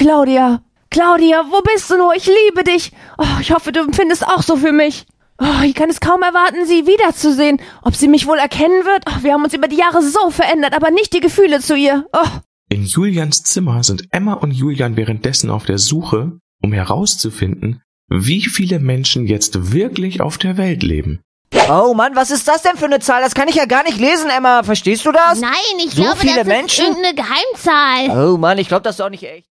Claudia, wo bist du nur? Ich liebe dich. Oh, ich hoffe, du empfindest auch so für mich. Oh, ich kann es kaum erwarten, sie wiederzusehen. Ob sie mich wohl erkennen wird? Oh, wir haben uns über die Jahre so verändert, aber nicht die Gefühle zu ihr. Oh. In Julians Zimmer sind Emma und Julian währenddessen auf der Suche, um herauszufinden, wie viele Menschen jetzt wirklich auf der Welt leben. Oh Mann, was ist das denn für eine Zahl? Das kann ich ja gar nicht lesen, Emma. Verstehst du das? Nein, ich So glaube, viele das Menschen? ist irgendeine Geheimzahl. Oh Mann, ich glaube das ist auch nicht echt.